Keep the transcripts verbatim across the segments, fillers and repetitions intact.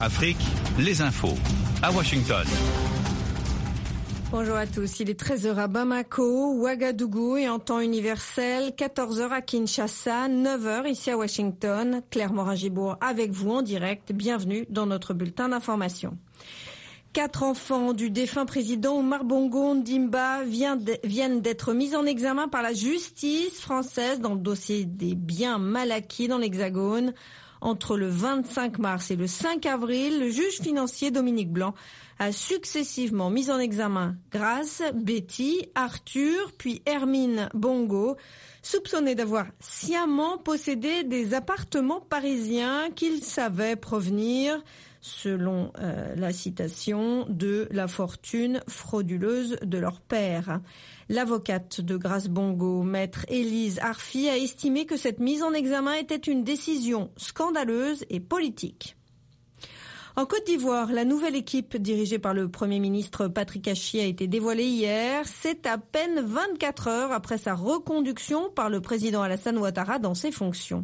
Afrique, les infos à Washington. Bonjour à tous, il est treize heures à Bamako, Ouagadougou et en temps universel, quatorze heures à Kinshasa, neuf heures ici à Washington. Claire Morin-Gibourg avec vous en direct, bienvenue dans notre bulletin d'information. Quatre enfants du défunt président Omar Bongo Ondimba viennent d'être mis en examen par la justice française dans le dossier des biens mal acquis dans l'Hexagone. Entre le vingt-cinq mars et le cinq avril, le juge financier Dominique Blanc a successivement mis en examen Grace, Betty, Arthur, puis Hermine Bongo, soupçonnés d'avoir sciemment possédé des appartements parisiens qu'ils savaient provenir, selon euh, la citation, de la fortune frauduleuse de leur père. L'avocate de Grace Bongo, maître Élise Arfi, a estimé que cette mise en examen était une décision scandaleuse et politique. En Côte d'Ivoire, la nouvelle équipe dirigée par le Premier ministre Patrick Achi a été dévoilée hier. C'est à peine vingt-quatre heures après sa reconduction par le président Alassane Ouattara dans ses fonctions.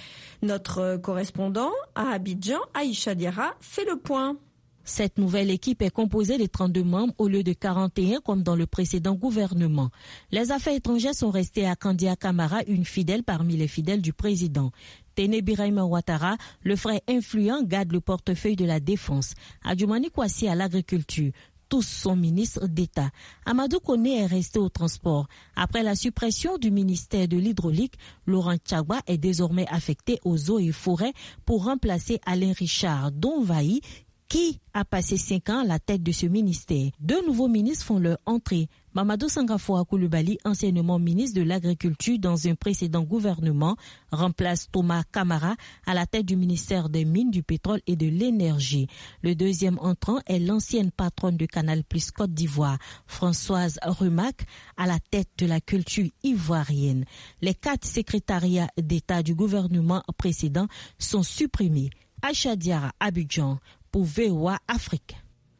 Notre correspondant à Abidjan, Aïcha Diarra, fait le point. Cette nouvelle équipe est composée de trente-deux membres au lieu de quarante et un comme dans le précédent gouvernement. Les affaires étrangères sont restées à Kandia Camara, une fidèle parmi les fidèles du président. Téné Birahima Ouattara, le frère influent, garde le portefeuille de la défense. Adjoumani Kwasi à l'agriculture. Tous sont ministres d'État. Amadou Koné est resté au transport. Après la suppression du ministère de l'Hydraulique, Laurent Tchagba est désormais affecté aux eaux et forêts pour remplacer Alain Richard Donvaï, qui a passé cinq ans à la tête de ce ministère. Deux nouveaux ministres font leur entrée. Mamadou Sangafoa Koulibaly, anciennement ministre de l'Agriculture dans un précédent gouvernement, remplace Thomas Camara à la tête du ministère des Mines, du Pétrole et de l'Énergie. Le deuxième entrant est l'ancienne patronne de Canal Plus Côte d'Ivoire, Françoise Rumac, à la tête de la culture ivoirienne. Les quatre secrétariats d'État du gouvernement précédent sont supprimés. Aïcha Diarra, Abidjan, pour V O A Afrique.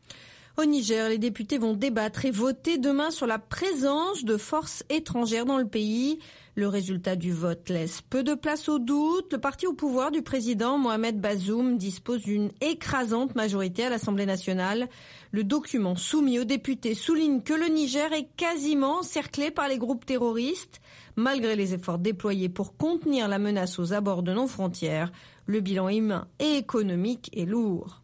Au Niger, les députés vont débattre et voter demain sur la présence de forces étrangères dans le pays. Le résultat du vote laisse peu de place au doute. Le parti au pouvoir du président Mohamed Bazoum dispose d'une écrasante majorité à l'Assemblée nationale. Le document soumis aux députés souligne que le Niger est quasiment encerclé par les groupes terroristes. Malgré les efforts déployés pour contenir la menace aux abords de nos frontières, le bilan humain et économique est lourd.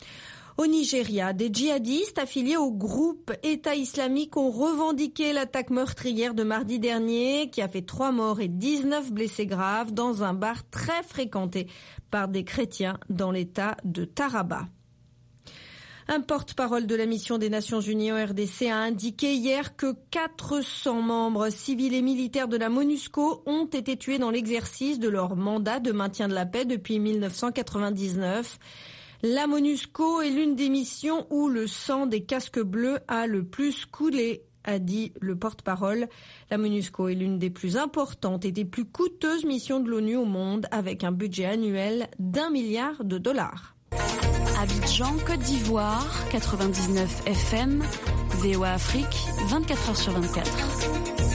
Au Nigeria, des djihadistes affiliés au groupe État islamique ont revendiqué l'attaque meurtrière de mardi dernier qui a fait trois morts et dix-neuf blessés graves dans un bar très fréquenté par des chrétiens dans l'état de Taraba. Un porte-parole de la mission des Nations Unies en R D C a indiqué hier que quatre cents membres civils et militaires de la MONUSCO ont été tués dans l'exercice de leur mandat de maintien de la paix depuis mille neuf cent quatre-vingt-dix-neuf. La MONUSCO est l'une des missions où le sang des casques bleus a le plus coulé, a dit le porte-parole. La MONUSCO est l'une des plus importantes et des plus coûteuses missions de l'ONU au monde, avec un budget annuel d'un milliard de dollars. Abidjan, Côte d'Ivoire, quatre-vingt-dix-neuf F M, V O A Afrique, vingt-quatre heures sur vingt-quatre.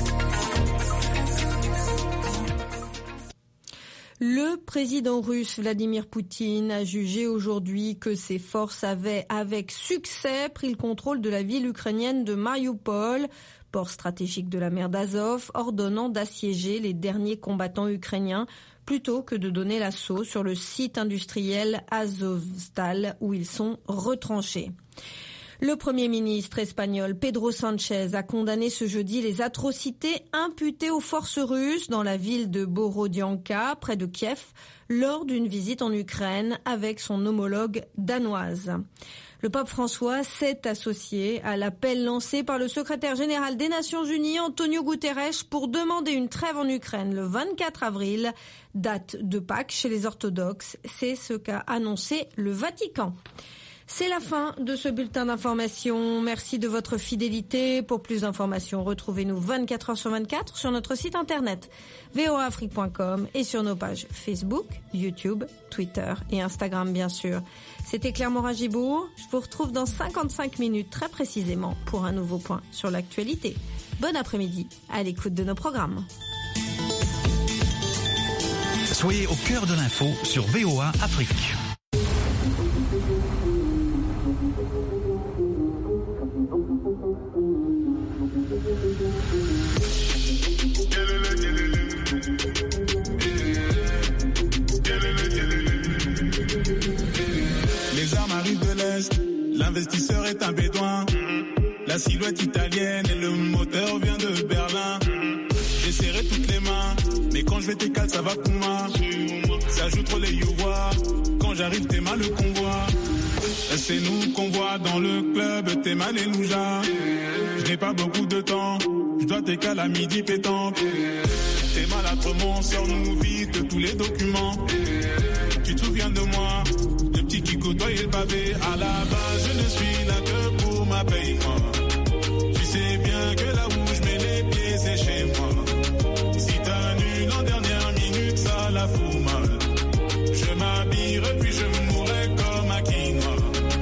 Le président russe Vladimir Poutine a jugé aujourd'hui que ses forces avaient, avec succès, pris le contrôle de la ville ukrainienne de Mariupol, port stratégique de la mer d'Azov, ordonnant d'assiéger les derniers combattants ukrainiens plutôt que de donner l'assaut sur le site industriel Azovstal où ils sont retranchés. Le Premier ministre espagnol Pedro Sánchez a condamné ce jeudi les atrocités imputées aux forces russes dans la ville de Borodianka, près de Kiev, lors d'une visite en Ukraine avec son homologue danoise. Le pape François s'est associé à l'appel lancé par le secrétaire général des Nations Unies, Antonio Guterres, pour demander une trêve en Ukraine le vingt-quatre avril, date de Pâques chez les orthodoxes. C'est ce qu'a annoncé le Vatican. C'est la fin de ce bulletin d'information. Merci de votre fidélité. Pour plus d'informations, retrouvez-nous vingt-quatre heures sur vingt-quatre sur notre site internet v o a afrique point com et sur nos pages Facebook, YouTube, Twitter et Instagram bien sûr. C'était Claire Morin-Gibourg. Je vous retrouve dans cinquante-cinq minutes très précisément pour un nouveau point sur l'actualité. Bon après-midi à l'écoute de nos programmes. Soyez au cœur de l'info sur V O A Afrique. céleste. L'investisseur est un bédouin. La silhouette italienne et le moteur vient de Berlin. J'ai serré toutes les mains, mais quand je vais t'écaler, ça va Kuma. Ça joue trop les youvois. Quand j'arrive, t'es mal le convoi. C'est nous qu'on voit dans le club, t'es mal et Louja. Je n'ai pas beaucoup de temps, je dois t'écaler à midi pétanque. T'es mal à Tremont, sors-nous vite tous les documents. Tu te souviens de moi, le petit qui côtoyait le pavé. À la base, je ne suis là que pour ma paye, moi. Tu sais bien que là où je mets les pieds, c'est chez moi. Si t'annules en dernière minute, ça la fout mal. Je m'habillerai puis je mourrai comme un quinoa.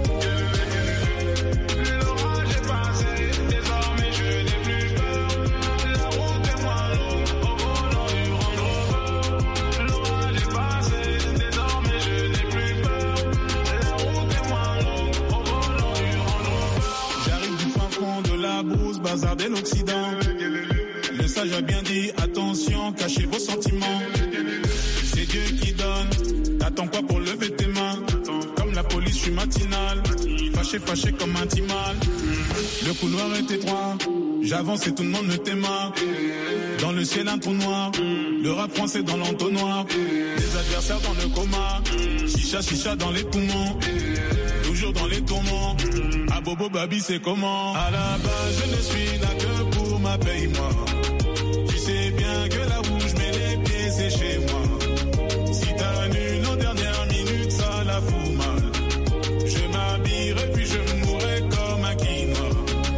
L'orage est passé, désormais je n'ai plus peur. La route est moins longue au volant du Range Rover. L'orage est passé, désormais je n'ai plus peur. La route est moins longue au volant du Range Rover. J'arrive du fin fond de la brousse, bazar de l'Occident. Le sage a bien dit, attention, cachez vos sentiments. C'est Dieu qui donne, t'attends quoi pour lever tes mains? Comme la police, je suis matinal, fâché, fâché comme un timal. Le couloir est étroit, j'avance et tout le monde me t'aima. Dans le ciel un trou noir, le rap français dans l'entonnoir. Les adversaires dans le coma, chicha, chicha dans les poumons. Toujours dans les tourments, à Bobo Babi c'est comment? À la base je ne suis là que pour ma paye, moi. Tu sais bien que là où je mets les pieds c'est chez moi. Si t'annules en dernière minute, ça la fout mal. Je m'habillerai puis je mourrai comme un quinoa.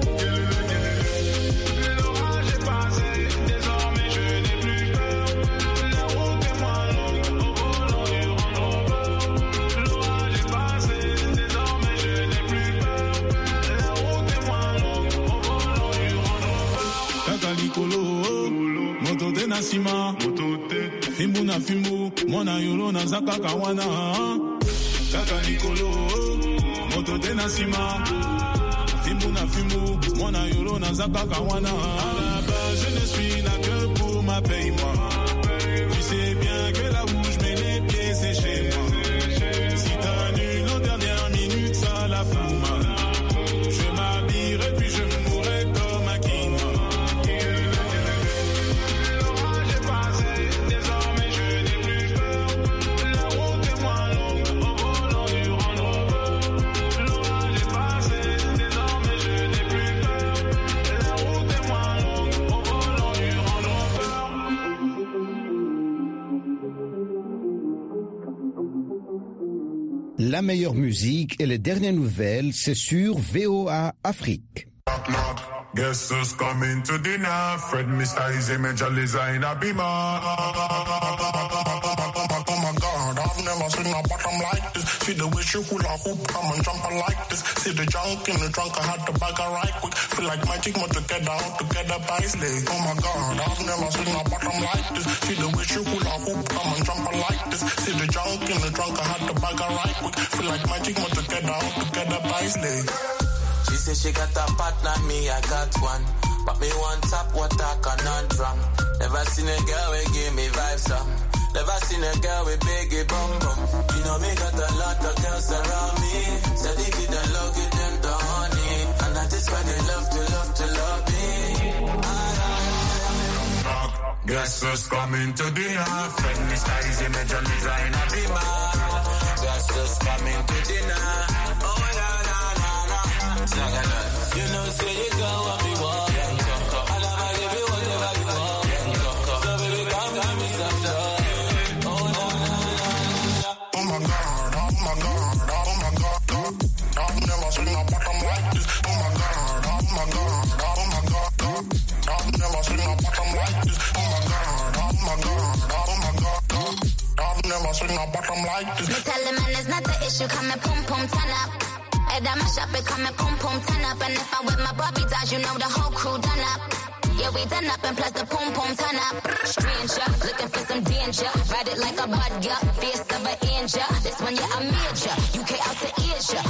L'orage est passé, désormais je n'ai plus peur. La route est moins longue au volant du Range Rover. L'orage est passé, désormais je n'ai plus peur. La route est moins longue au volant du Range Rover. Kakalikolo, moto de Nassima, Fimbu na Fimbu, Mona Yolo na Zaka Kawana. Kakalikolo, moto de Nassima, Fimbu na Fimbu, Mona Yolo na Zaka Kawana. À la base, je ne suis là que pour ma paye, moi. Tu sais bien que là où je mets les pieds, c'est chez moi. Si t'annules en dernière minute, ça la fout mal. Je m'habillerai puis je mourrai comme un quinoa. L'orage est passé, désormais je n'ai plus peur. La route est moins longue au volant du Range Rover. L'orage est passé, désormais je n'ai plus peur. La route est moins longue au volant du Range Rover. La meilleure musique et les dernières nouvelles, c'est sur V O A Afrique. Guess who's coming to dinner? Fred Mister Easy Major Designer Beamer. Oh my God, I've never seen a bottom like this. See the way she hula hoop, come and jump like this. See the junk in the trunk, I had to bag her right quick. Feel like magic, more together, all together by slave. Oh my God, I've never seen a bottom like this. See the way she hula hoop, come and jump like this. See the junk in the trunk, I had to bag her right quick. Feel like magic, more together, all together by slave. She said she got a partner, me I got one. But me want top water conundrum. Never seen a girl who give me vibes up. Never seen a girl with biggie bum bum. You know me got a lot of girls around me. So they give them love, give them the honey. And that is why they love to love to love me. Guess who's coming to dinner? Fred Mister Easy Major Designer Beamer. Guess who's coming to dinner? Oh la la la la. You know say you go what me want. I'll never give you whatever you want. So baby come give me some love. Oh la la la. Oh my God, oh my God, oh my God. I've never seen a bottom like this. Oh my God, oh my God, oh my God. I've never seen a bottom like this. Oh my God, oh my God, oh my God. I've never seen a bottom like this. Me tell the man it's not the issue, come and pum pum turn up. Head on my shop, it come and pum pum turn up. And if I with my Bobby dolls, you know the whole crew done up. Yeah, we done up and plus the pum pum turn up. Stranger, looking for some danger. Ride it like a bud, yeah. Face of an angel. This one, yeah, I made ya. U K out to Asia.